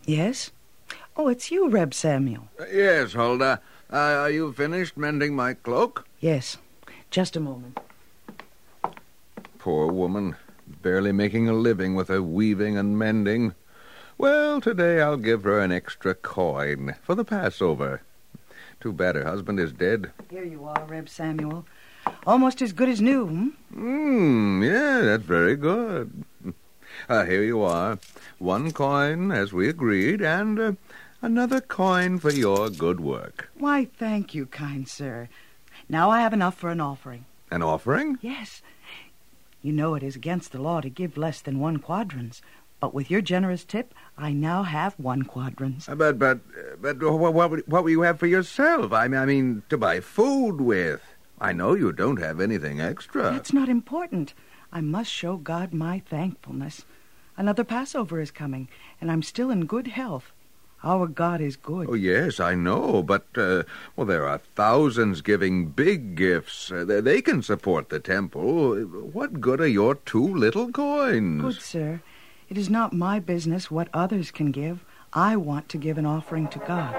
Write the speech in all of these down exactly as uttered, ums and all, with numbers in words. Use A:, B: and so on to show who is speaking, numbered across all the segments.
A: Yes? Oh, it's you, Reb Samuel.
B: Uh, yes, Huldah. Uh, are you finished mending my cloak?
A: Yes. Just a moment.
B: Poor woman. Barely making a living with her weaving and mending. Well, today I'll give her an extra coin for the Passover. Too bad her husband is dead.
A: Here you are, Reb Samuel. Almost as good as new, hmm?
B: Hmm, yeah, that's very good. Uh, here you are. One coin, as we agreed, and uh, another coin for your good work.
A: Why, thank you, kind sir. Now I have enough for an offering.
B: An offering?
A: Yes. You know it is against the law to give less than one quadrans. But with your generous tip, I now have one quadrans.
B: Uh, but, but, but what, what, what will you have for yourself? I mean, I mean, to buy food with. I know you don't have anything extra.
A: That's not important. I must show God my thankfulness. Another Passover is coming, and I'm still in good health. Our God is good.
B: Oh, yes, I know, but, uh, well, there are thousands giving big gifts. Uh, they, they can support the temple. What good are your two little coins?
A: Good, sir. It is not my business what others can give. I want to give an offering to God.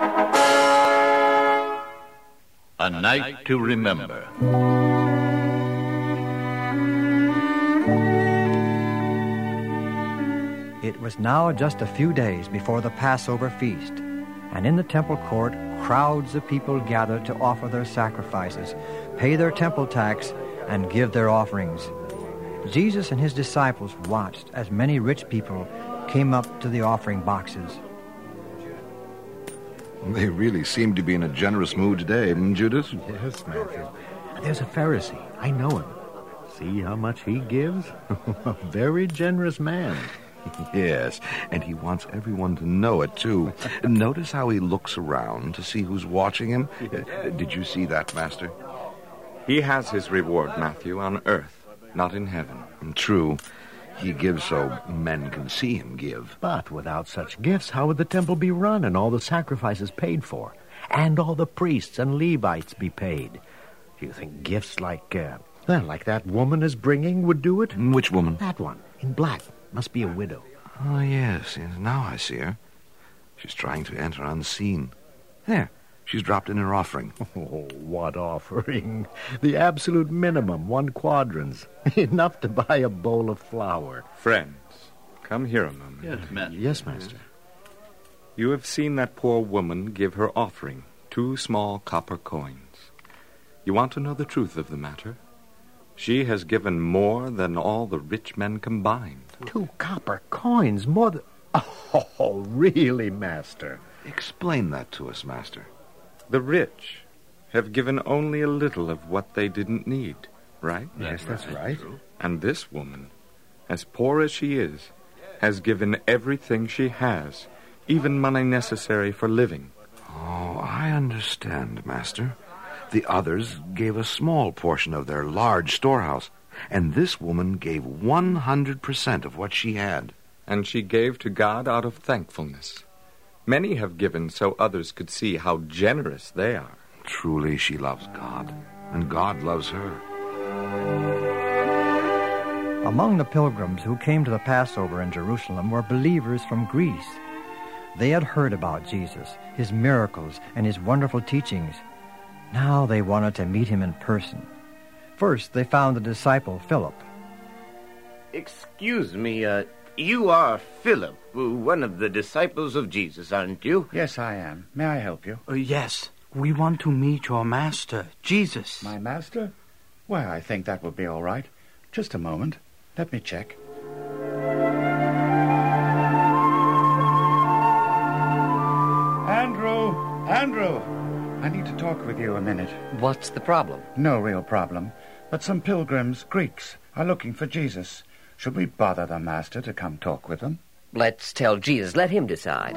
C: A night to remember.
D: It was now just a few days before the Passover feast, and in the temple court, crowds of people gathered to offer their sacrifices, pay their temple tax, and give their offerings. Jesus and his disciples watched as many rich people came up to the offering boxes.
E: They really seem to be in a generous mood today, hmm, Judas?
F: Yes, Matthew. There's a Pharisee. I know him. See how much he gives? A very generous man.
E: Yes, and he wants everyone to know it, too. Notice how he looks around to see who's watching him. Uh, did you see that, Master?
G: He has his reward, Matthew, on earth, not in heaven.
E: True. He gives so men can see him give.
F: But without such gifts, how would the temple be run and all the sacrifices paid for? And all the priests and Levites be paid? Do you think gifts like, uh, well, like that woman is bringing would do it?
E: Which woman?
F: That one, in black. Must be a widow.
E: Oh, yes, yes. Now I see her. She's trying to enter unseen. There, she's dropped in her offering.
F: Oh, what offering? The absolute minimum, one quadrans. Enough to buy a bowl of flour.
G: Friends, come here a moment.
C: Yes, Master.
F: Yes, Master.
G: You have seen that poor woman give her offering, two small copper coins. You want to know the truth of the matter? She has given more than all the rich men combined.
F: Two copper coins, more than... Oh, really, Master?
E: Explain that to us, Master.
G: The rich have given only a little of what they didn't need, right?
F: Yes, that's right.
G: And this woman, as poor as she is, has given everything she has, even money necessary for living.
E: Oh, I understand, Master. The others gave a small portion of their large storehouse, and this woman gave one hundred percent of what she had.
G: And she gave to God out of thankfulness. Many have given so others could see how generous they are.
E: Truly, she loves God, and God loves her.
D: Among the pilgrims who came to the Passover in Jerusalem were believers from Greece. They had heard about Jesus, his miracles, and his wonderful teachings. Now they wanted to meet him in person. First, they found the disciple Philip.
H: Excuse me, uh, you are Philip, one of the disciples of Jesus, aren't you?
I: Yes, I am. May I help you?
J: Uh, yes, we want to meet your master, Jesus.
I: My master? Why, I think that would be all right. Just a moment. Let me check. Andrew! Andrew! I need to talk with you a minute.
H: What's the problem?
I: No real problem. But some pilgrims, Greeks, are looking for Jesus. Should we bother the master to come talk with them?
H: Let's tell Jesus. Let him decide.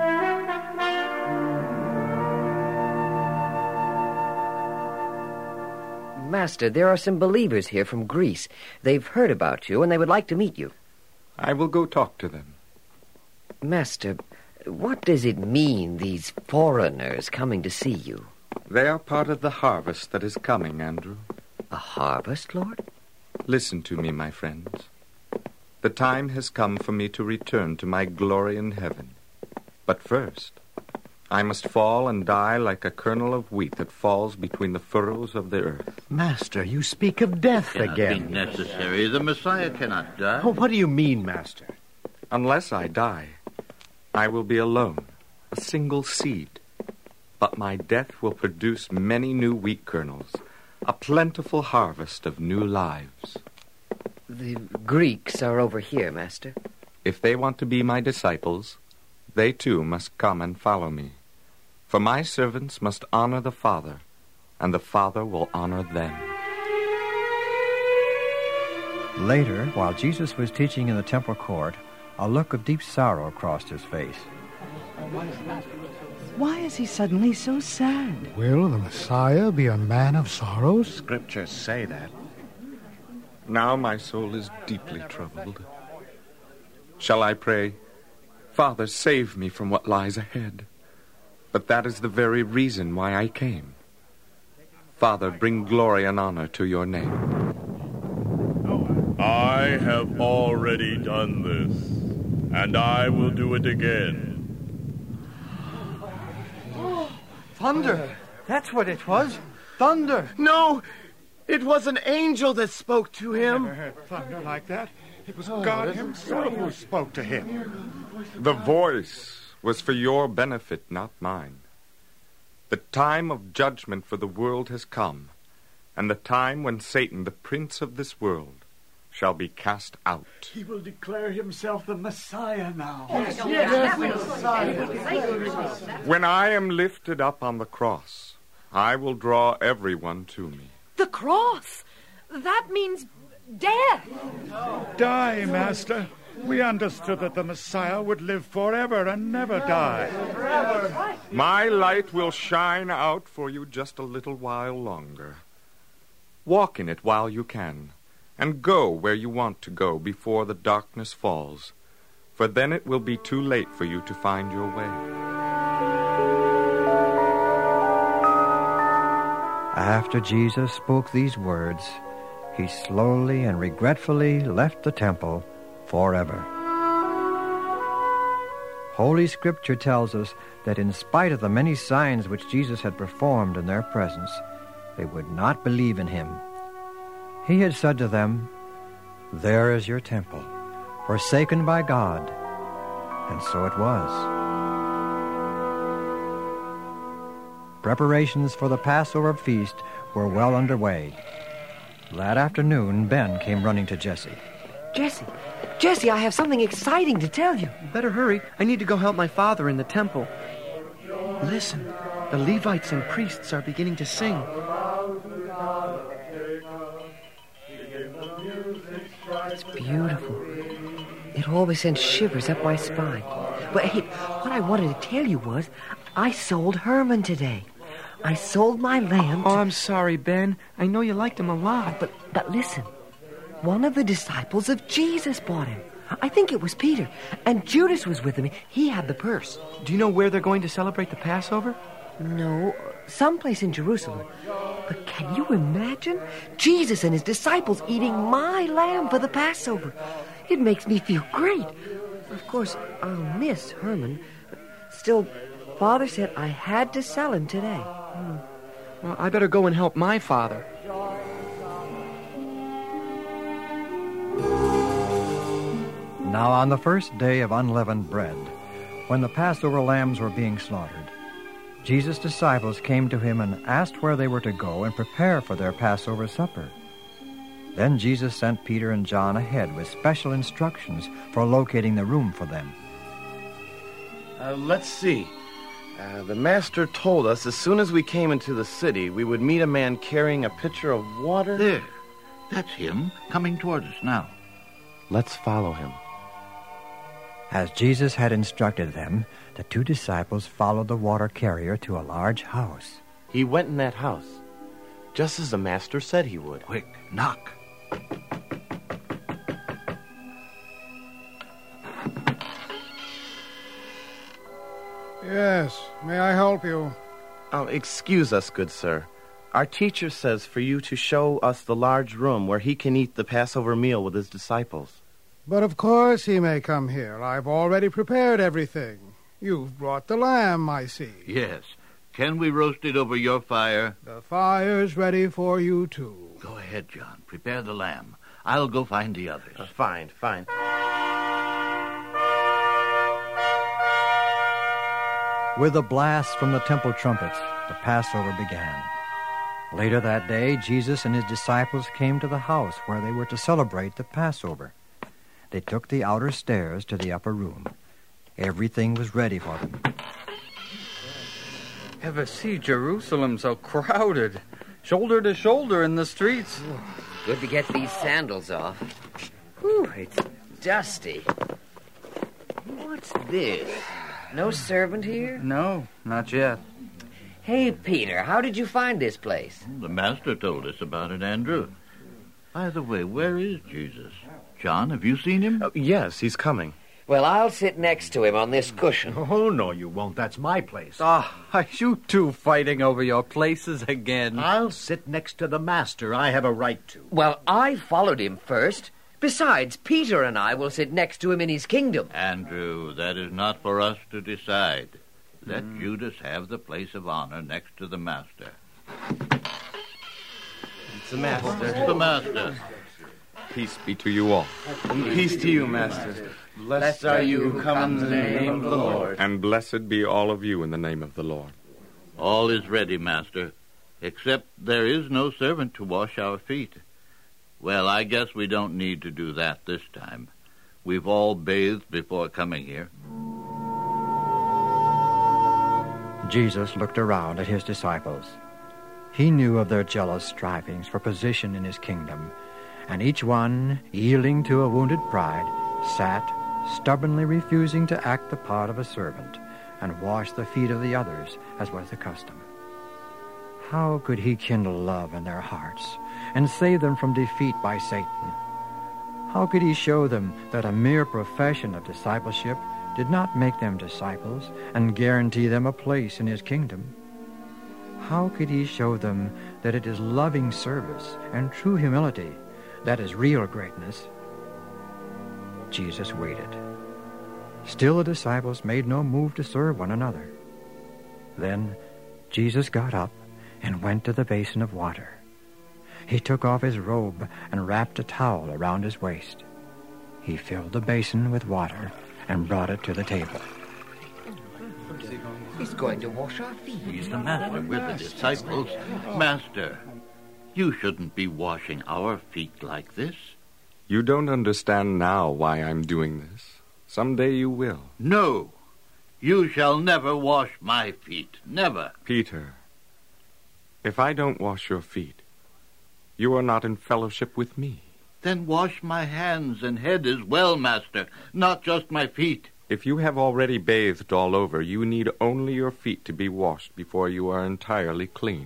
H: Master, there are some believers here from Greece. They've heard about you, and they would like to meet you.
G: I will go talk to them.
H: Master, what does it mean, these foreigners coming to see you?
G: They are part of the harvest that is coming, Andrew.
H: A harvest, Lord?
G: Listen to me, my friends. The time has come for me to return to my glory in heaven. But first, I must fall and die like a kernel of wheat that falls between the furrows of the earth.
F: Master, you speak of death
C: Cannot
F: again.
C: be necessary. The Messiah cannot die.
F: Oh, what do you mean, Master?
G: Unless I die, I will be alone, a single seed. But my death will produce many new wheat kernels, a plentiful harvest of new lives.
H: The Greeks are over here, Master.
G: If they want to be my disciples, they too must come and follow me. For my servants must honor the Father, and the Father will honor them.
D: Later, while Jesus was teaching in the temple court, a look of deep sorrow crossed his face.
A: Why is he suddenly so sad?
K: Will the Messiah be a man of sorrows?
F: Scriptures say that.
G: Now my soul is deeply troubled. Shall I pray, Father, save me from what lies ahead? But that is the very reason why I came. Father, bring glory and honor to your name.
L: I have already done this, and I will do it again.
M: Thunder! That's what it was. Thunder!
N: No! It was an angel that spoke to him.
I: I never heard thunder like that. It was God himself who spoke to him.
G: The voice was for your benefit, not mine. The time of judgment for the world has come, and the time when Satan, the prince of this world, shall be cast out.
O: He will declare himself the Messiah now.
M: Yes, yes, the Messiah.
G: When I am lifted up on the cross, I will draw everyone to me.
P: The cross? That means death.
I: Die, Master. We understood that the Messiah would live forever and never die.
G: My light will shine out for you just a little while longer. Walk in it while you can, and go where you want to go before the darkness falls, for then it will be too late for you to find your way.
D: After Jesus spoke these words, he slowly and regretfully left the temple forever. Holy Scripture tells us that in spite of the many signs which Jesus had performed in their presence, they would not believe in him. He had said to them, "There is your temple, forsaken by God." And so it was. Preparations for the Passover feast were well underway. That afternoon, Ben came running to Jesse.
H: Jesse, Jesse, I have something exciting to tell you.
M: Better hurry. I need to go help my father in the temple. Listen, the Levites and priests are beginning to sing.
H: It's beautiful. It always sends shivers up my spine. But hey, what I wanted to tell you was, I sold Herman today. I sold my lamb to...
M: Oh, I'm sorry, Ben. I know you liked him a lot.
H: But, but listen, one of the disciples of Jesus bought him. I think it was Peter. And Judas was with him. He had the purse.
M: Do you know where they're going to celebrate the Passover?
H: No, someplace in Jerusalem. But can you imagine? Jesus and his disciples eating my lamb for the Passover. It makes me feel great. Of course, I'll miss Herman. Still, Father said I had to sell him today. Hmm.
M: Well, I better go and help my father.
D: Now on the first day of unleavened bread, when the Passover lambs were being slaughtered, Jesus' disciples came to him and asked where they were to go and prepare for their Passover supper. Then Jesus sent Peter and John ahead with special instructions for locating the room for them.
N: Uh, let's see. Uh, the master told us as soon as we came into the city, we would meet a man carrying a pitcher of water.
C: There. That's him coming towards us now.
N: Let's follow him.
D: As Jesus had instructed them, the two disciples followed the water carrier to a large house.
N: He went in that house, just as the master said he would.
C: Quick, knock.
K: Yes, may I help you?
N: Oh, excuse us, good sir. Our teacher says for you to show us the large room where he can eat the Passover meal with his disciples.
K: But of course he may come here. I've already prepared everything. You've brought the lamb, I see.
C: Yes. Can we roast it over your fire?
K: The fire's ready for you, too.
C: Go ahead, John. Prepare the lamb. I'll go find the others.
N: Uh, fine, fine.
D: With a blast from the temple trumpets, the Passover began. Later that day, Jesus and his disciples came to the house where they were to celebrate the Passover. They took the outer stairs to the upper room. Everything was ready for them.
Q: Ever see Jerusalem so crowded, shoulder to shoulder in the streets?
R: Good to get these sandals off. Whew, it's dusty. What's this? No servant here?
Q: No, not yet.
R: Hey, Peter, how did you find this place?
C: The master told us about it, Andrew. By the way, where is Jesus? John, have you seen him?
N: Oh, yes, he's coming.
R: Well, I'll sit next to him on this cushion.
F: Oh, no, you won't. That's my place.
Q: Ah, are you two fighting over your places again?
F: I'll sit next to the master. I have a right to.
R: Well, I followed him first. Besides, Peter and I will sit next to him in his kingdom.
C: Andrew, that is not for us to decide. Let mm. Judas have the place of honor next to the master.
N: It's the master.
C: It's the master.
G: Peace be to you all.
M: Peace to you, master. Blessed are you who come in the name of the Lord.
G: And blessed be all of you in the name of the Lord.
C: All is ready, master, except there is no servant to wash our feet. Well, I guess we don't need to do that this time. We've all bathed before coming here.
D: Jesus looked around at his disciples. He knew of their jealous strivings for position in his kingdom, and each one, yielding to a wounded pride, sat, stubbornly refusing to act the part of a servant and wash the feet of the others, as was the custom. How could he kindle love in their hearts and save them from defeat by Satan? How could he show them that a mere profession of discipleship did not make them disciples and guarantee them a place in his kingdom? How could he show them that it is loving service and true humility that is real greatness? Jesus waited. Still the disciples made no move to serve one another. Then Jesus got up and went to the basin of water. He took off his robe and wrapped a towel around his waist. He filled the basin with water and brought it to the table.
R: He's going to wash our feet.
C: He's the master. We're the disciples. Master, you shouldn't be washing our feet like this.
G: You don't understand now why I'm doing this. Someday you will.
C: No. You shall never wash my feet. Never.
G: Peter, if I don't wash your feet, you are not in fellowship with me.
C: Then wash my hands and head as well, master, not just my feet.
G: If you have already bathed all over, you need only your feet to be washed before you are entirely clean.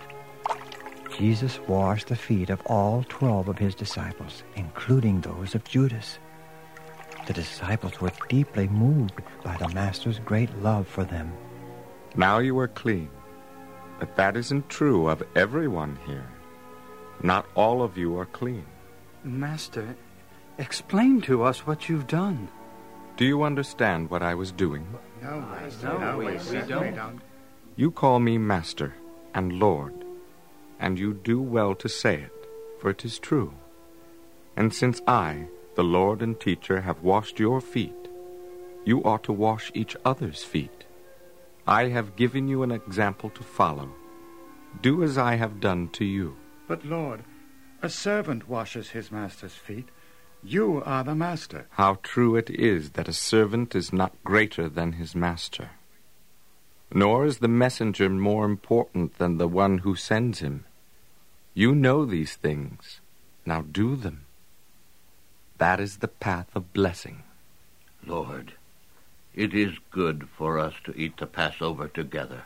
D: Jesus washed the feet of all twelve of his disciples, including those of Judas. The disciples were deeply moved by the Master's great love for them.
G: Now you are clean, but that isn't true of everyone here. Not all of you are clean.
Q: Master, explain to us what you've done.
G: Do you understand what I was doing?
K: No, Master.
Q: No,
K: no
Q: we,
K: we,
Q: we
K: certainly
Q: don't.
K: don't.
G: You call me Master and Lord, and you do well to say it, for it is true. And since I, the Lord and teacher, have washed your feet, you ought to wash each other's feet. I have given you an example to follow. Do as I have done to you.
I: But, Lord, a servant washes his master's feet. You are the master.
G: How true it is that a servant is not greater than his master. Nor is the messenger more important than the one who sends him. You know these things. Now do them. That is the path of blessing.
C: Lord, it is good for us to eat the Passover together.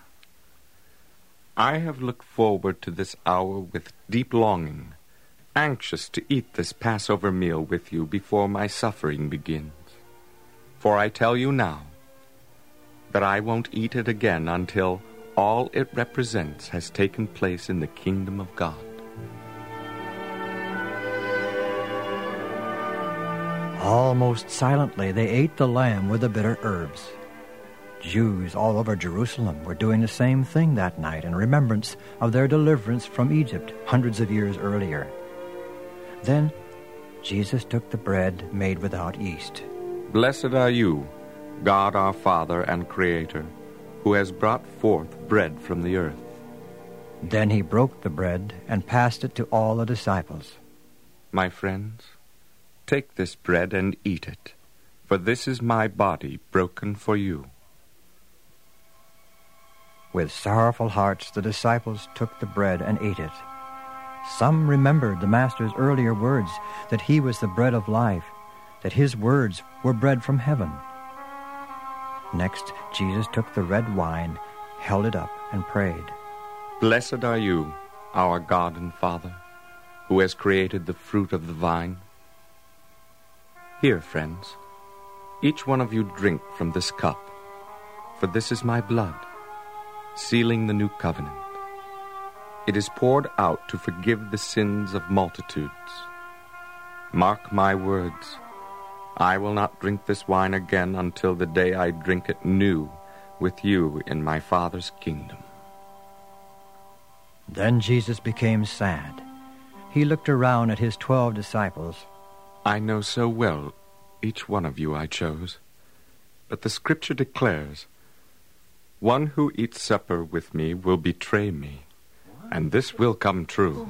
G: I have looked forward to this hour with deep longing, anxious to eat this Passover meal with you before my suffering begins. For I tell you now that I won't eat it again until all it represents has taken place in the kingdom of God.
D: Almost silently they ate the lamb with the bitter herbs. Jews all over Jerusalem were doing the same thing that night in remembrance of their deliverance from Egypt hundreds of years earlier. Then Jesus took the bread made without yeast.
G: Blessed are you, God our Father and Creator, who has brought forth bread from the earth.
D: Then he broke the bread and passed it to all the disciples.
G: My friends, take this bread and eat it, for this is my body broken for you.
D: With sorrowful hearts, the disciples took the bread and ate it. Some remembered the Master's earlier words that he was the bread of life, that his words were bread from heaven. Next, Jesus took the red wine, held it up, and prayed.
G: Blessed are you, our God and Father, who has created the fruit of the vine. Here, friends, each one of you drink from this cup, for this is my blood, sealing the new covenant. It is poured out to forgive the sins of multitudes. Mark my words, I will not drink this wine again until the day I drink it new with you in my Father's kingdom.
D: Then Jesus became sad. He looked around at his twelve disciples.
G: I know so well each one of you I chose, but the Scripture declares, one who eats supper with me will betray me, and this will come true.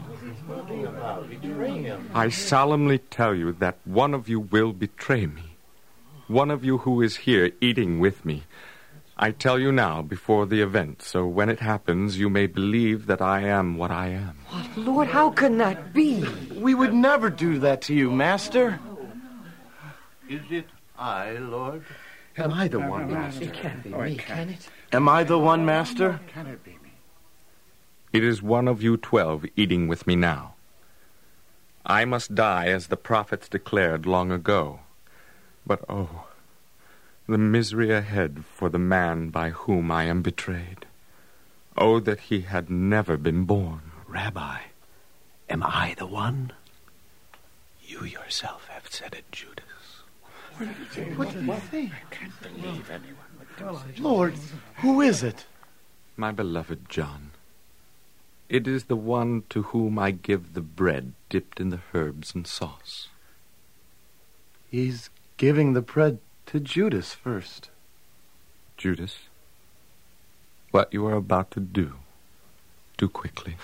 G: I solemnly tell you that one of you will betray me, one of you who is here eating with me. I tell you now before the event, so when it happens, you may believe that I am what I am.
H: What, Lord, how can that be?
N: We would never do that to you, Master.
C: Is it I, Lord?
N: Am I the one, Master?
H: It can't be me, can it?
N: Am I the one, Master?
I: Can it be me?
G: It is one of you twelve eating with me now. I must die as the prophets declared long ago. But oh, the misery ahead for the man by whom I am betrayed. Oh, that he had never been born.
F: Rabbi, am I the one? You yourself have said it, Judas.
N: What do you think? I can't believe anyone. Lord, who is it?
G: My beloved John. It is the one to whom I give the bread dipped in the herbs and sauce.
N: He's giving the bread to Judas first.
G: Judas, what you are about to do, do quickly.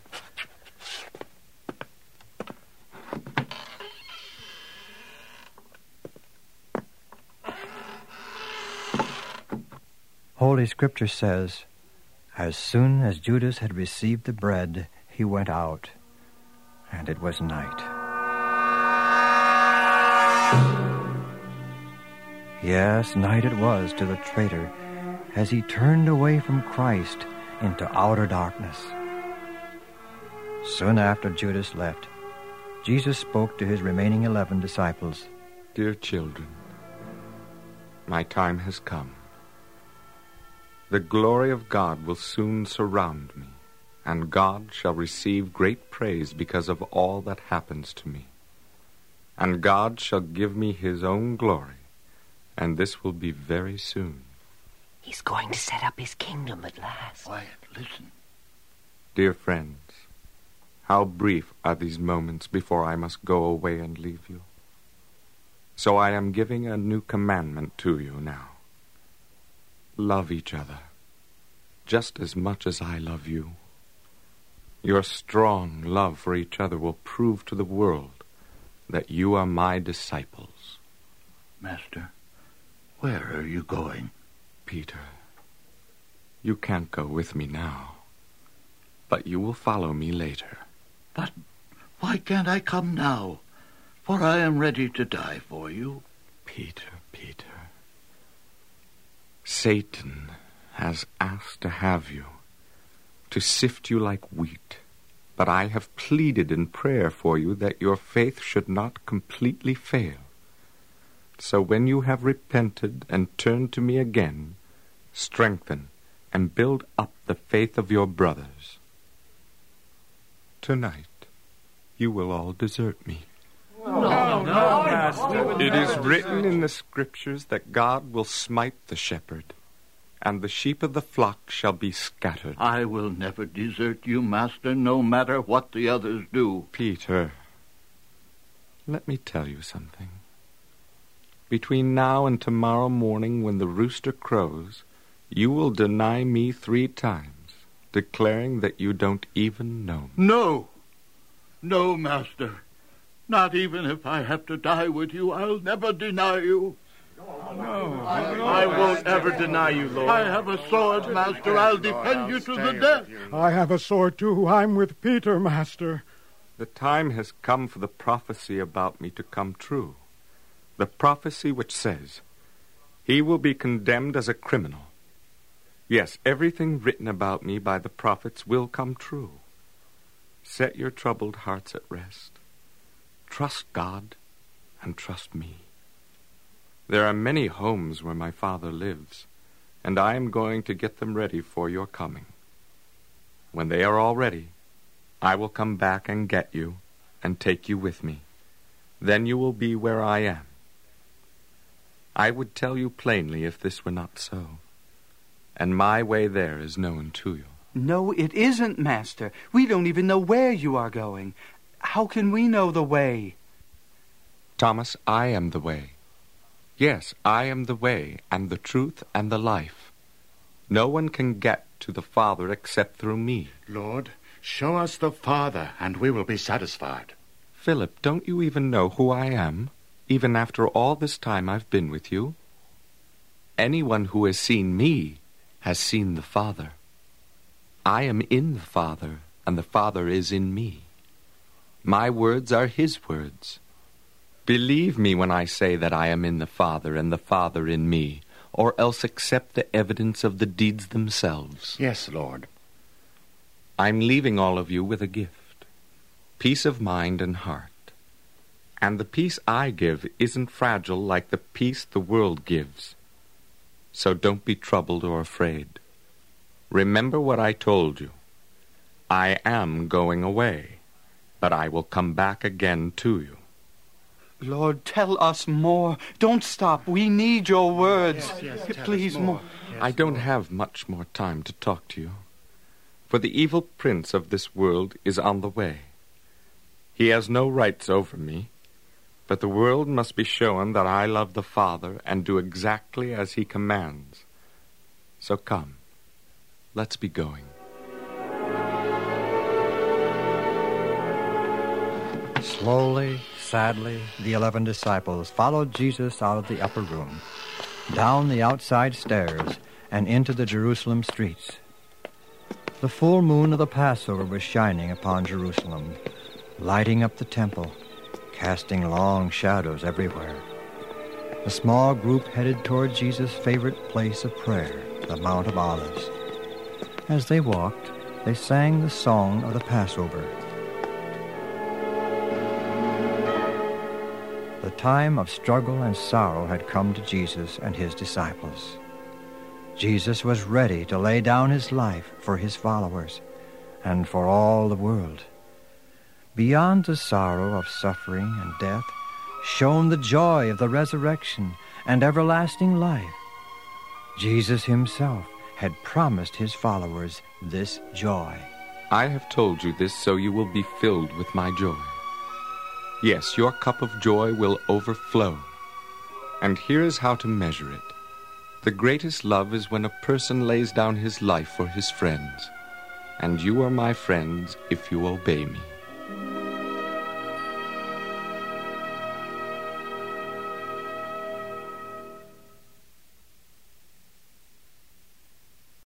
D: Holy Scripture says, as soon as Judas had received the bread, he went out, and it was night. Yes, night it was to the traitor, as he turned away from Christ into outer darkness. Soon after Judas left, Jesus spoke to his remaining eleven disciples.
G: Dear children, my time has come. The glory of God will soon surround me, and God shall receive great praise because of all that happens to me. And God shall give me his own glory, and this will be very soon.
H: He's going to set up his kingdom at last.
C: Quiet, listen.
G: Dear friends, how brief are these moments before I must go away and leave you. So I am giving a new commandment to you now. Love each other, just as much as I love you. Your strong love for each other will prove to the world that you are my disciples.
C: Master, where are you going?
G: Peter, you can't go with me now, but you will follow me later.
C: But why can't I come now? For I am ready to die for you.
G: Peter, Peter. Satan has asked to have you, to sift you like wheat, but I have pleaded in prayer for you that your faith should not completely fail. So when you have repented and turned to me again, strengthen and build up the faith of your brothers. Tonight, you will all desert me.
C: No, no, no.
G: It is written in the Scriptures that God will smite the shepherd, and the sheep of the flock shall be scattered.
C: I will never desert you, Master, no matter what the others do.
G: Peter, let me tell you something. Between now and tomorrow morning, when the rooster crows, you will deny me three times, declaring that you don't even know me.
C: No! No, Master. Not even if I have to die with you, I'll never deny you.
N: No, I won't ever deny you, Lord.
C: I have a sword, Master. I'll defend you to the death.
K: I have a sword, too. I'm with Peter, Master.
G: The time has come for the prophecy about me to come true. The prophecy which says, he will be condemned as a criminal. Yes, everything written about me by the prophets will come true. Set your troubled hearts at rest. Trust God and trust me. There are many homes where my Father lives, and I am going to get them ready for your coming. When they are all ready, I will come back and get you and take you with me. Then you will be where I am. I would tell you plainly if this were not so, and my way there is known to you.
J: No, it isn't, Master. We don't even know where you are going. How can we know the way?
G: Thomas, I am the way. Yes, I am the way and the truth and the life. No one can get to the Father except through me.
I: Lord, show us the Father, and we will be satisfied.
G: Philip, don't you even know who I am, even after all this time I've been with you? Anyone who has seen me has seen the Father. I am in the Father, and the Father is in me. My words are his words. Believe me when I say that I am in the Father, and the Father in me, or else accept the evidence of the deeds themselves.
I: Yes, Lord.
G: I'm leaving all of you with a gift, peace of mind and heart. And the peace I give isn't fragile like the peace the world gives. So don't be troubled or afraid. Remember what I told you. I am going away, but I will come back again to you.
J: Lord, tell us more. Don't stop. We need your words.
I: Yes, yes,
J: Please, more. more.
I: Yes,
G: I don't
I: Lord.
G: have much more time to talk to you. For the evil prince of this world is on the way. He has no rights over me, but the world must be shown that I love the Father and do exactly as he commands. So come, let's be going.
D: Slowly, sadly, the eleven disciples followed Jesus out of the upper room, down the outside stairs, and into the Jerusalem streets. The full moon of the Passover was shining upon Jerusalem, lighting up the temple, casting long shadows everywhere. The small group headed toward Jesus' favorite place of prayer, the Mount of Olives. As they walked, they sang the song of the Passover. The time of struggle and sorrow had come to Jesus and his disciples. Jesus was ready to lay down his life for his followers and for all the world. Beyond the sorrow of suffering and death shone the joy of the resurrection and everlasting life. Jesus himself had promised his followers this joy.
G: I have told you this so you will be filled with my joy. Yes, your cup of joy will overflow. And here is how to measure it. The greatest love is when a person lays down his life for his friends. And you are my friends if you obey me.